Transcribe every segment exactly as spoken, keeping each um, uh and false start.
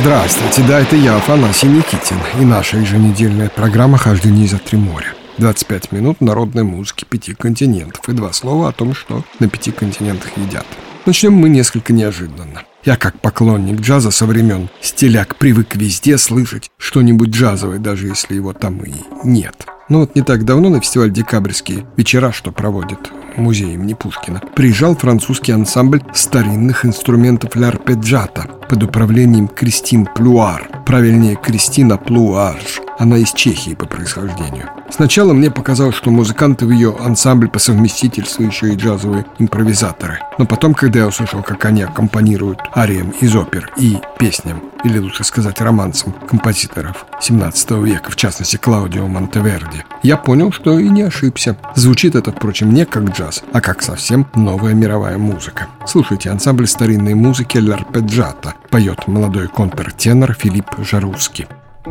Здравствуйте, да, это я, Афанасий Никитин, и наша еженедельная программа «Хождение за три моря». двадцать пять минут народной музыки пяти континентов и два слова о том, что на пяти континентах едят. Начнем мы несколько неожиданно. Я, как поклонник джаза со времен стиляк, привык везде слышать что-нибудь джазовое, даже если его там и нет. Но вот не так давно на фестиваль «Декабрьские вечера», что проводит музей имени Пушкина, приезжал французский ансамбль старинных инструментов «Л'Арпеджиато» под управлением Кристин Плюар, правильнее Кристина Плуарж. Она из Чехии по происхождению. Сначала мне показалось, что музыканты в ее ансамбле по совместительству еще и джазовые импровизаторы. Но потом, когда я услышал, как они аккомпанируют ариям из опер и песням, или лучше сказать романсам композиторов семнадцатого века, в частности Клаудио Монтеверди, я понял, что и не ошибся. Звучит это, впрочем, не как джаз, а как совсем новая мировая музыка. Слушайте, ансамбль старинной музыки «Л'Арпеджиато» поет молодой контртенор Филипп Жаровский.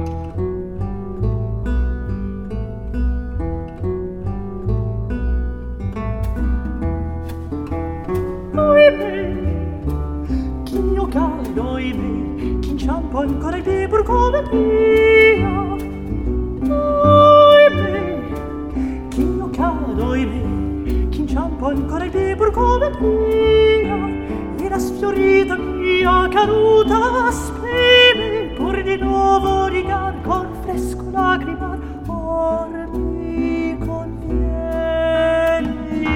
Ancora i piedi per come via, oibè, chi io cado, oibè, chi inciampo ancora i piedi per come via, e la sfiorita mia caduta spreme, pur di nuovo rigar con fresco lacrimar, or mi conviene.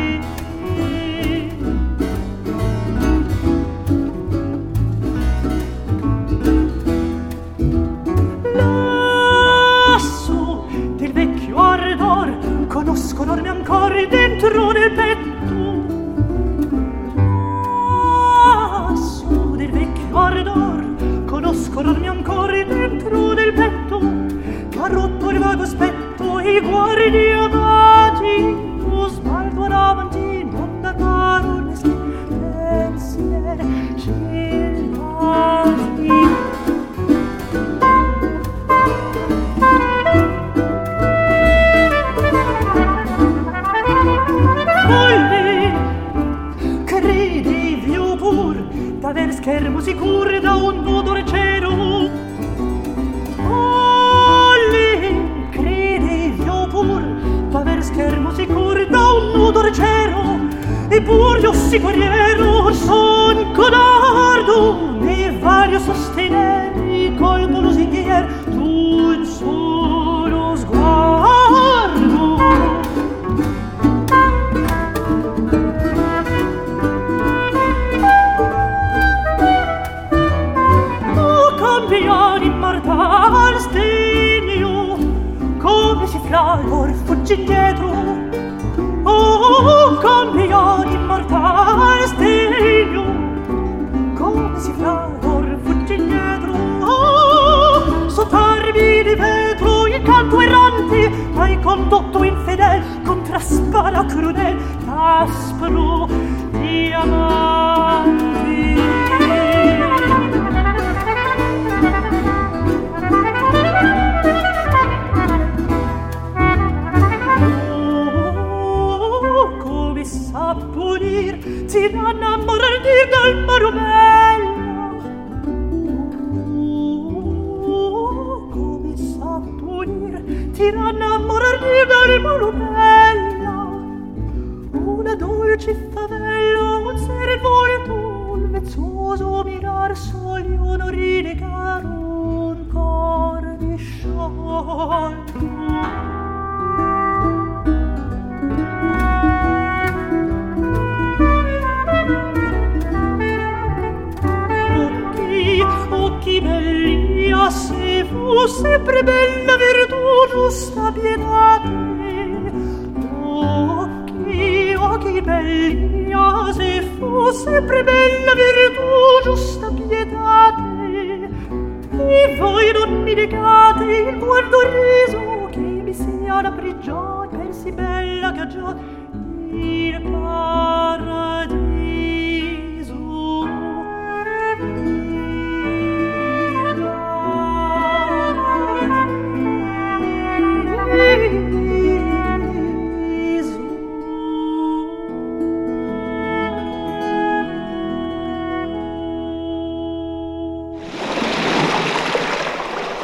Conoscono-mi ancora dentro nel petto, lassù del vecchio ardor, conoscono-mi ancora dentro nel petto, che ha rotto il vago aspetto e i guardi amati, lo smalto davanti non danaro onesti pensieri gelati. D'aver schermo sicuro da un nudo leggero, Olli, credi io pur, d'aver schermo sicuro da un nudo leggero, e pur io sicuriero son codardo, ne vario sostenere colpo lusinghier, tu in solo sguardo. Immortal stegno, come si flavor fuggi indietro, oh, campione immortal stegno, come si flavor fuggi indietro, oh, sottarmi di vetro il canto errante, hai condotto infedel contra spada crudel, aspro diamanti. A punir, ti innamorarti del marumella. Oh, come sa punir, ti innamorarti del marumella. Una dolce favella, un servoglio, un vezzoso mirar, sogli onorine caro, un cor disciolto. Occhi belli, se fu sempre bella virtù, giusta pietate. Occhi, occhi belli, se fu sempre bella virtù, giusta pietate. E voi non mi negate il guardo riso, che mi sia la prigione, per sì bella che già il paradiso.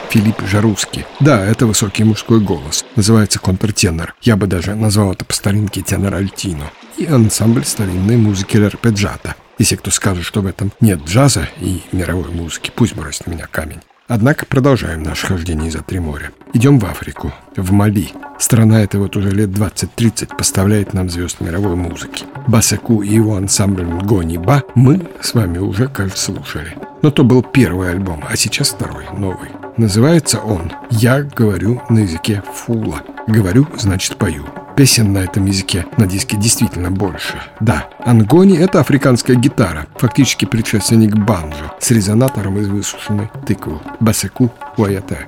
Филипп Жаруски. Да, это высокий мужской голос. Называется контртенор. Я бы даже назвал это по старинке тенор-альтино. И ансамбль старинной музыки l'arpeggiata. Если кто скажет, что в этом нет джаза и мировой музыки, пусть бросит на меня камень. Однако продолжаем наше хождение за три моря. Идем в Африку, в Мали. Страна эта вот уже лет двадцать-тридцать поставляет нам звезд мировой музыки. Басеку и его ансамбль Нгони Ба мы с вами уже, кажется, слушали. Но то был первый альбом, а сейчас второй, новый. Называется он «Я говорю на языке фула». Говорю, значит пою. Песен на этом языке на диске действительно больше. Да, ангони — это африканская гитара, фактически предшественник банджо, с резонатором из высушенной тыквы. Басеку куаяте.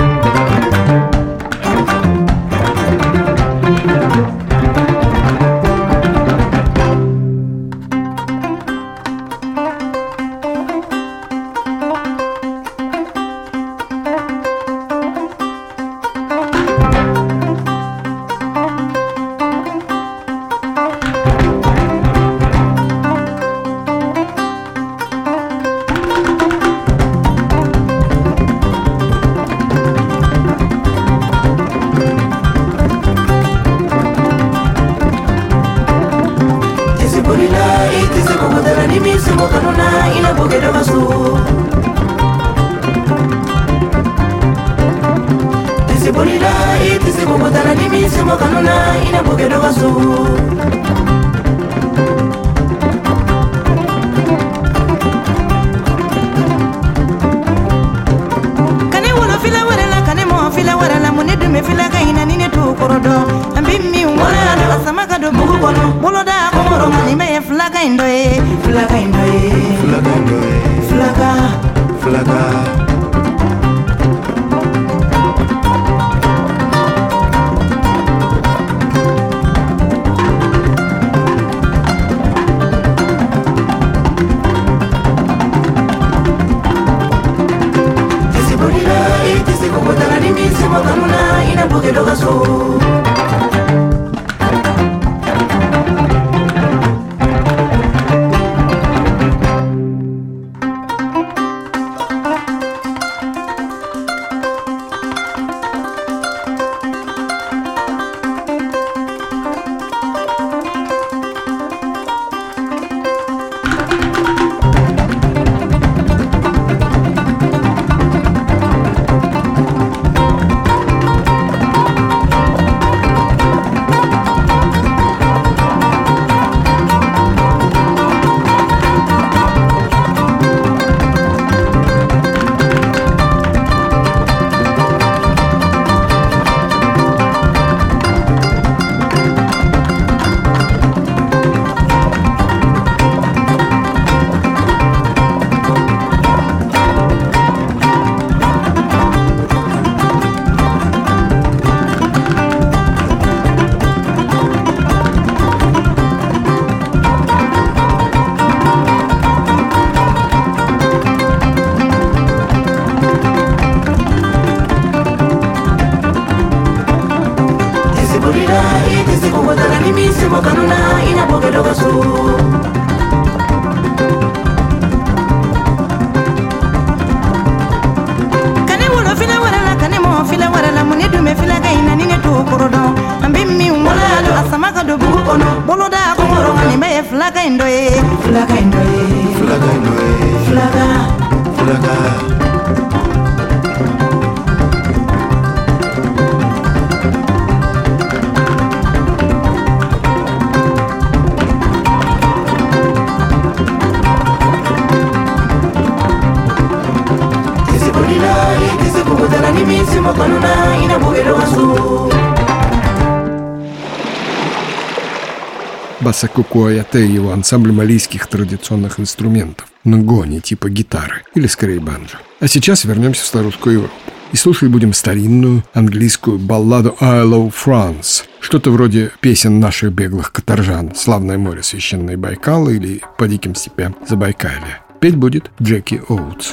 Басеку куаяте и его ансамбль малийских традиционных инструментов, нгони типа гитары или скорее банджо. А сейчас вернемся в старушку Европу. И слушать будем старинную английскую балладу «I Love France». Что-то вроде песен наших беглых каторжан «Славное море, священные Байкалы» или «По диким степям Забайкалья». Петь будет Джеки Оутс.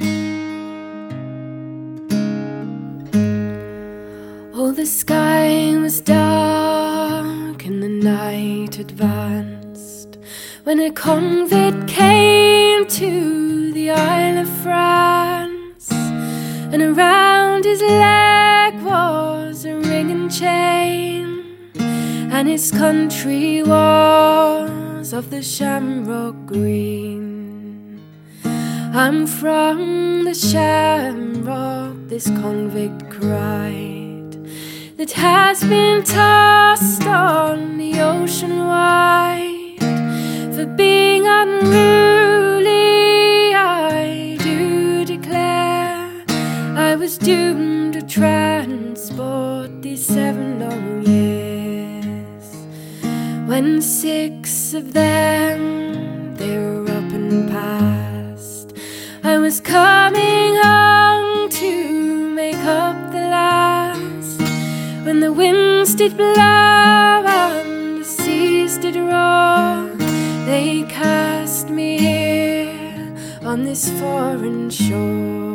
Oh, the sky was dark and the night advanced when a convict came to the Isle of France. and around his leg was a ring and chain, and his country was of the shamrock green. I'm from the shamrock, this convict cried, that has been tossed on the ocean wide. For being unruly, I do declare, I was doomed to transport these seven long years. When six of them, they were up and past, I was coming home to make up the last. When the winds did blow and the seas did roar, they cast me here on this foreign shore.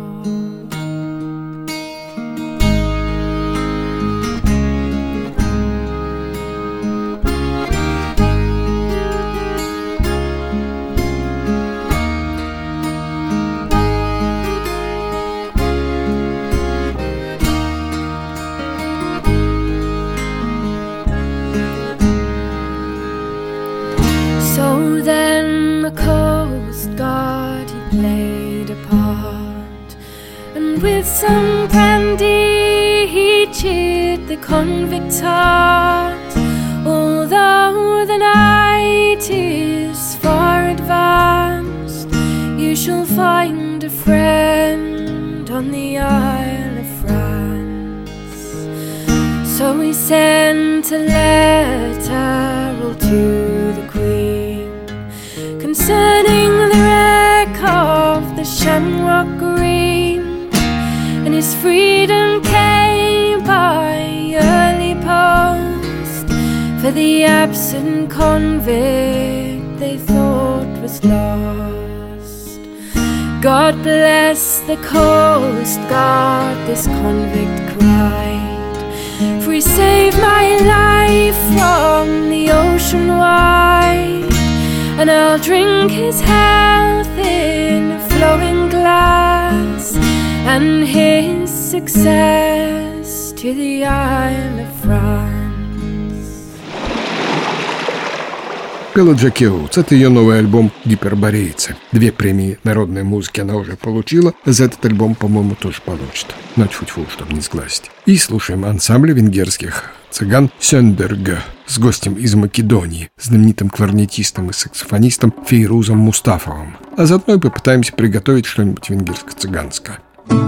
So then the Coast Guard, he played a part, and with some brandy he cheered the convict's heart. Although the night is far advanced, you shall find a friend on the Isle of France. So we sent a letter all to the Queen concerning the wreck of the Shamrock Green, and his freedom came by early post, for the absent convict they thought was lost. God bless the Coast Guard, this convict cried, for he saved my life from the ocean wide. And I'll drink his health in a flowing glass, and his success to the Isle of France. Пелоджа Кеутс — это ее новый альбом «Гиперборейцы». Две премии народной музыки она уже получила, за этот альбом, по-моему, тоже получит. Но тьфу-тьфу, чтобы не сглазить. И слушаем ансамбль венгерских цыган «Сёндерге» с гостем из Македонии, знаменитым кларнетистом и саксофонистом Фейрузом Мустафовым. А заодно и попытаемся приготовить что-нибудь венгерско-цыганское.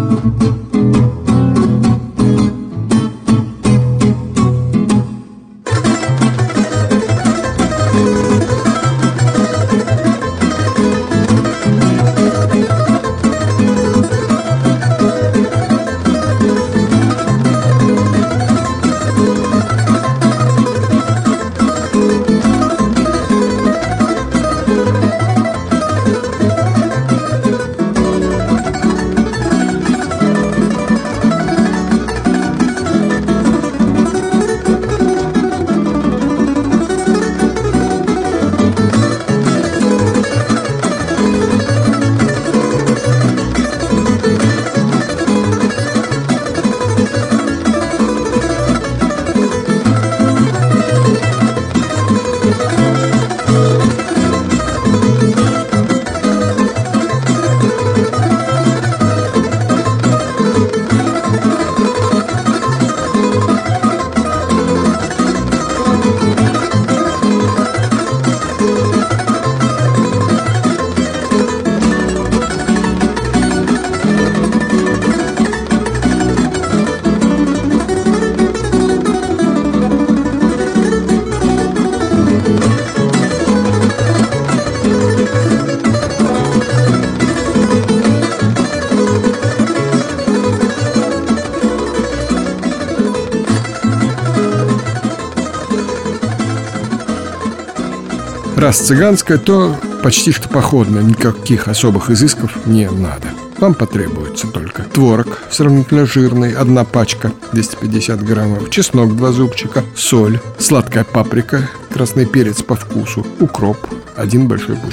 Раз цыганское, то почти что походное, никаких особых изысков не надо. Вам потребуется только творог сравнительно жирный, одна пачка, двести пятьдесят граммов, чеснок, два зубчика, соль, сладкая паприка, красный перец по вкусу, укроп, один большой пучок.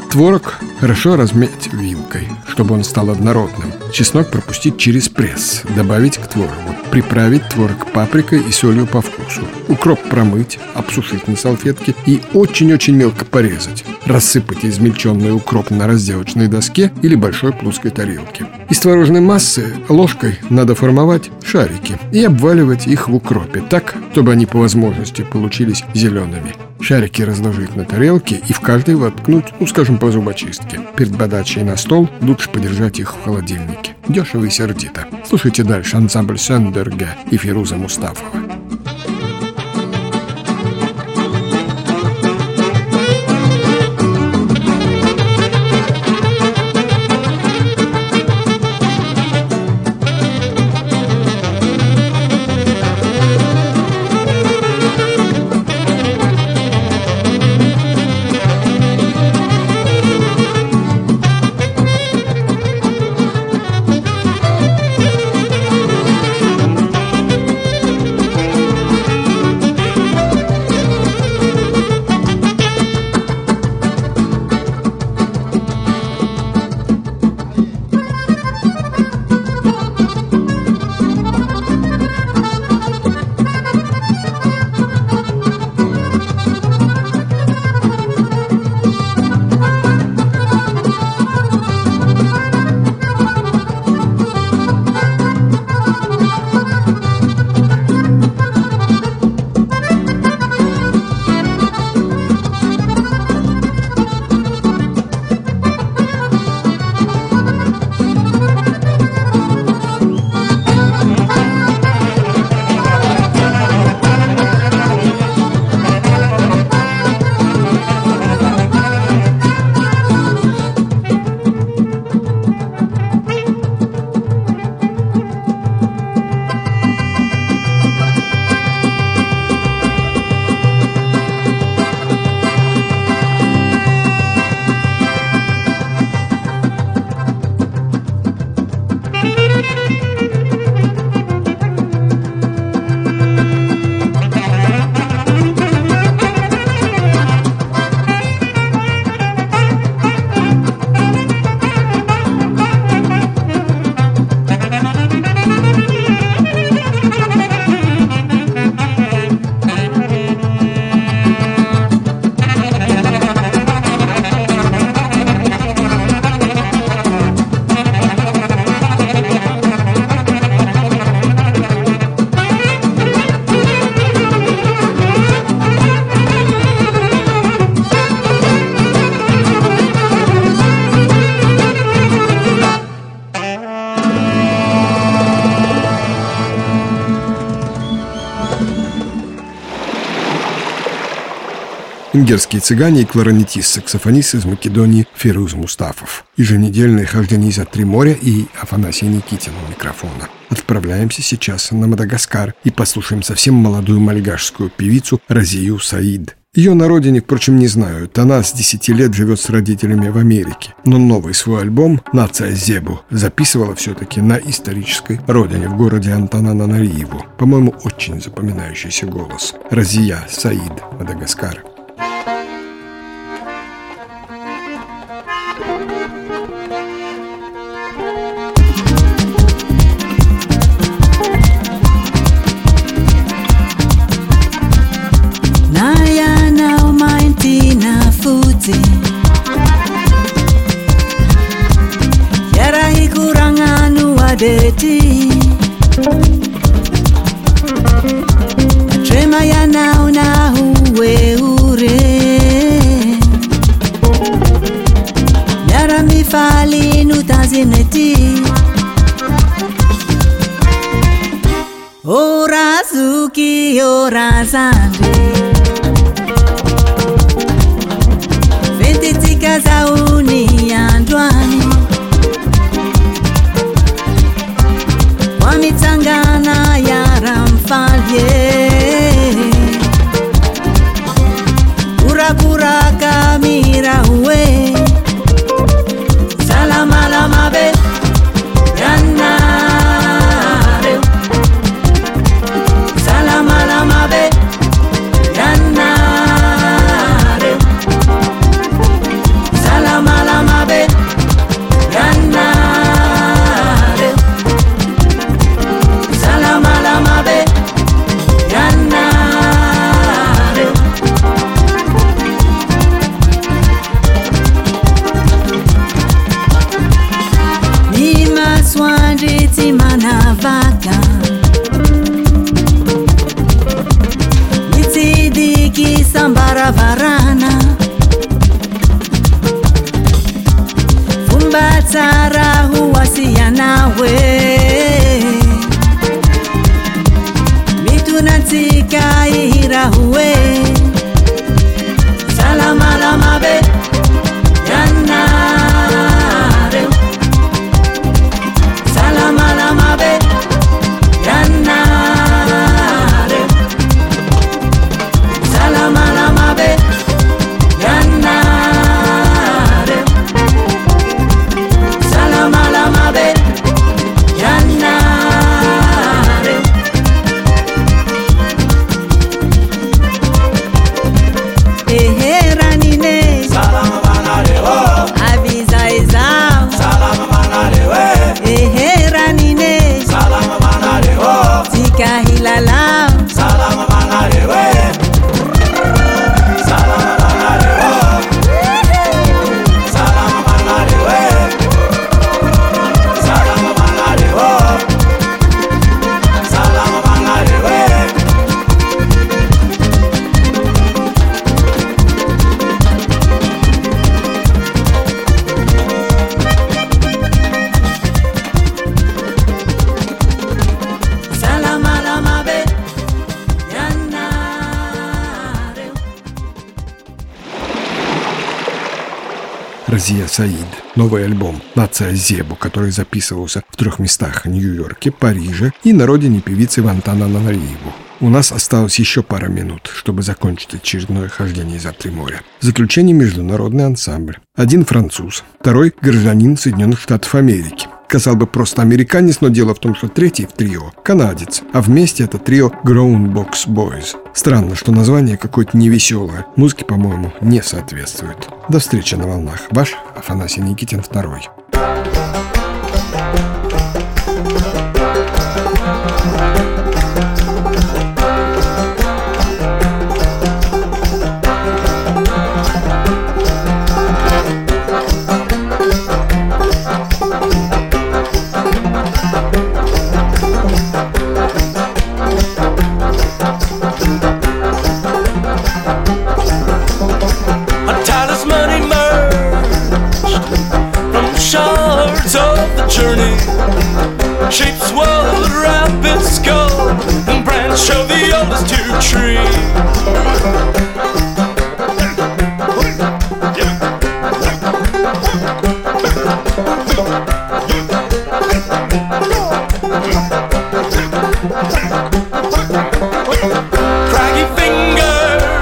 Творог хорошо размять вилкой, чтобы он стал однородным. Чеснок пропустить через пресс, добавить к творогу. Приправить творог паприкой и солью по вкусу. Укроп промыть, обсушить на салфетке и очень-очень мелко порезать. Рассыпать измельченный укроп на разделочной доске или большой плоской тарелке. Из творожной массы ложкой надо формовать шарики и обваливать их в укропе так, чтобы они по возможности получились зелеными. Шарики разложить на тарелке и в каждой воткнуть, ну скажем, по зубочистке. Перед подачей на стол лучше подержать их в холодильнике. Дешево и сердито. Слушайте дальше ансамбль Söndürge и Фируза Мустафова. Венгерские цыгане и кларнетист-саксофонист из Македонии Фируз Мустафов. Еженедельное хождение за три моря и Афанасий Никитин у микрофона. Отправляемся сейчас на Мадагаскар и послушаем совсем молодую мальгашскую певицу Разию Саид. Ее на родине, впрочем, не знают. Она с десяти лет живет с родителями в Америке. Но новый свой альбом «Нация Зебу» записывала все-таки на исторической родине, в городе Антананариву. По-моему, очень запоминающийся голос. Разия Саид, Мадагаскар. Yara hikuranganu adeti Trema ya nao na huwe ure Yara mifali nutazineti Ora zuki ora zandi Zauni andwani Wamitangana yaramfalye Kura kura kamira uwe Salama lama be Yanare Salama lama be Yanare Salam Sara huwasia nawe Mitunantika ihira huwe Salama lama be Yanare Salama lama be Yanare Salama lama be Yanare Salama lama be Yanare Ehe ranine Salama manare ho Aviza izao Salama manare we Ehe ranine Salama manare ho Tika hilalao Salama manare we Salama manare ho Salama manare we Salama manare ho Salama manare we Salama lama be Yanare Разия Саид. Новый альбом «Нация Зебу», который записывался в трех местах – Нью-Йорке, Париже и на родине певицы Вантананариву. У нас осталось еще пара минут, чтобы закончить очередное хождение за три моря. В заключение международный ансамбль. Один француз, второй гражданин Соединенных Штатов Америки. Сказал бы просто американец, но дело в том, что третий в трио – канадец, а вместе это трио Grown Box Boys. Странно, что название какое-то невеселое. Музыке, по-моему, не соответствует. До встречи на волнах. Ваш Афанасий Никитин второй. A talisman emerged from the shards of the journey. Shapes swirl the rapid skull and branch of the oldest two tree. Craggy finger,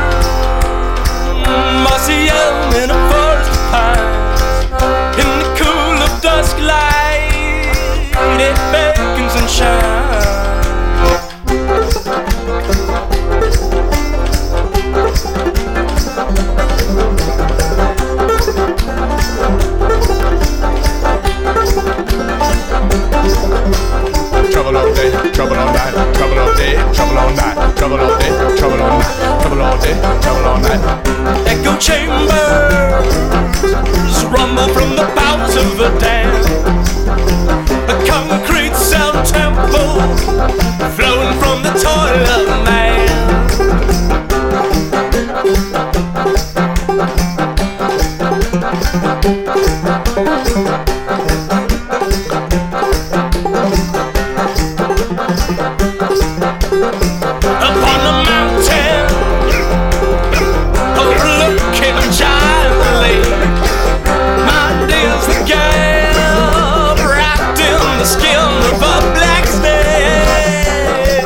mossy elm in a forest of pines. In the cool of dusk light, it beckons and shines. Trouble all day, trouble all night, trouble all day, trouble all night, trouble all day, trouble all night, trouble all day, trouble all night. Echo chambers rumble from the bowels of a dam. A concrete cell temple flowing from the toil of man. Upon the mountain, overlooking a giant lake, my dear's the gale wrapped in the skin of a black snake.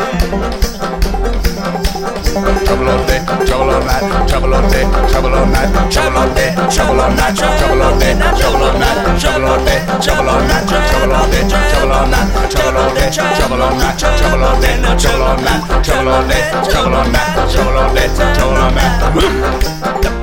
Trouble all day, trouble all night, trouble all day, trouble all night, trouble all day, trouble all night, trouble all day, trouble all night, trouble all day, trouble all night, trouble all day, trouble all night, trouble all day, trouble all night, trouble all day, trouble all night, trouble all day, trouble all night, trouble all day, trouble all night.